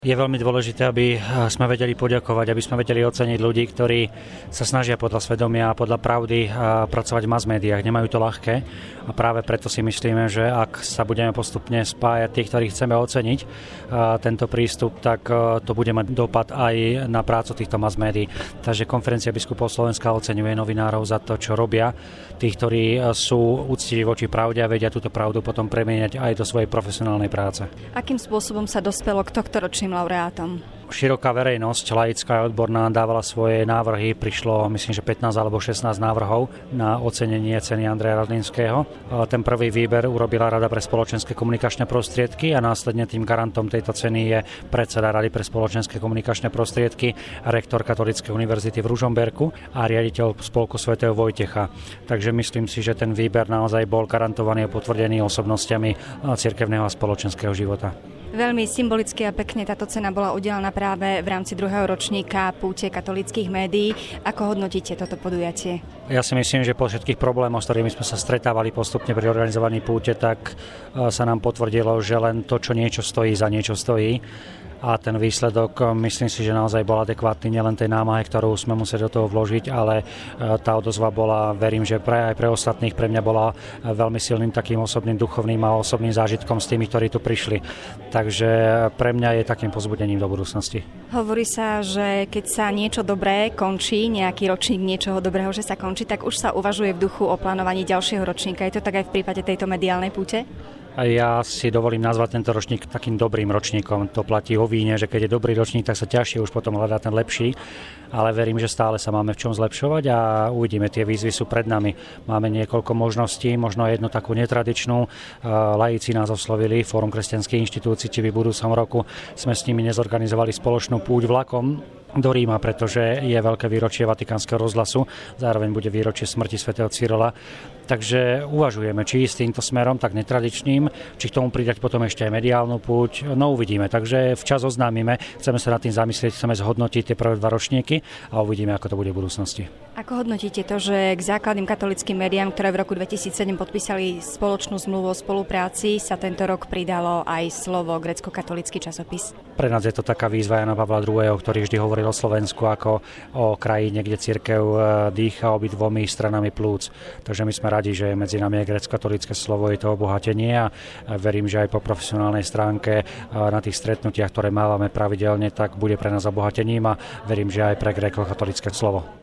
Je veľmi dôležité, aby sme vedeli poďakovať, aby sme vedeli oceniť ľudí, ktorí sa snažia podľa svedomia a podľa pravdy pracovať v mass médiách. Nemajú to ľahké a práve preto si myslíme, že ak sa budeme postupne spájať tých, ktorých chceme oceniť tento prístup, tak to bude mať dopad aj na prácu týchto mass médií. Takže Konferencia biskupov Slovenska oceňuje novinárov za to, čo robia. Tých, ktorí sú úctiví voči pravde a vedia túto pravdu potom premieňať aj do svojej profesionálnej práce. Akým spôsobom sa dospelo k tohtoročným laureátom? Široká verejnosť, laická a odborná, dávala svoje návrhy. Prišlo, myslím, že 15 alebo 16 návrhov na ocenenie ceny Andreja Radlínského. Ten prvý výber urobila Rada pre spoločenské komunikačné prostriedky a následne tým garantom tejto ceny je predseda Rady pre spoločenské komunikačné prostriedky, rektor Katolíckej univerzity v Ružomberku a riaditeľ Spolku svätého Vojtecha. Takže myslím si, že ten výber naozaj bol garantovaný a potvrdený osobnostiami cirkevného a spoločenského života. Veľmi symbolicky a pekne táto cena bola udelená práve v rámci druhého ročníka Púte katolíckych médií. Ako hodnotíte toto podujatie? Ja si myslím, že po všetkých problémoch, s ktorými sme sa stretávali postupne pri organizovaní Púte, tak sa nám potvrdilo, že len to, čo niečo stojí, za niečo stojí. A ten výsledok, myslím si, že naozaj bol adekvátny nielen tej námahe, ktorú sme museli do toho vložiť, ale tá odozva bola, verím, že aj pre ostatných, pre mňa bola veľmi silným takým osobným, duchovným a osobným zážitkom s tými, ktorí tu prišli. Takže pre mňa je takým povzbudením do budúcnosti. Hovorí sa, že keď sa niečo dobré končí, nejaký ročník niečoho dobrého, že sa končí, tak už sa uvažuje v duchu o plánovaní ďalšieho ročníka. Je to tak aj v prípade tejto mediálnej púte? A ja si dovolím nazvať tento ročník takým dobrým ročníkom. To platí o víne, že keď je dobrý ročník, tak sa ťažšie už potom hľadá ten lepší. Ale verím, že stále sa máme v čom zlepšovať a uvidíme, tie výzvy sú pred nami. Máme niekoľko možností, možno jednu takú netradičnú. Laici nás oslovili, Fórum kresťanských inštitúcií, či v budúcom roku sme s nimi nezorganizovali spoločnú púť vlakom do Ríma, pretože je veľké výročie Vatikánskeho rozhlasu, zároveň bude výročie smrti svätého Cyrila. Takže uvažujeme, či ísť týmto smerom, tak netradičným, či k tomu pridať potom ešte aj mediálnu púť, no uvidíme. Takže včas oznámime, chceme sa nad tým zamyslieť, chceme zhodnotiť tie prvé 2 ročníky a uvidíme, ako to bude v budúcnosti. Ako hodnotíte to, že k základným katolíckym médiám, ktoré v roku 2007 podpísali spoločnú zmluvu o spolupráci, sa tento rok pridalo aj slovo grécko-katolícky časopis? Pre nás je to taká výzva Jana Pavla II., ktorý vždy hovoril o Slovensku ako o krajine, kde cirkev dýcha obidvomi stranami plúc. Takže my sme radi, že medzi nami je grécko-katolícke slovo, je to obohatenie a verím, že aj po profesionálnej stránke na tých stretnutiach, ktoré mávame pravidelne, tak bude pre nás obohatením a verím, že aj pre grécko-katolícke slovo.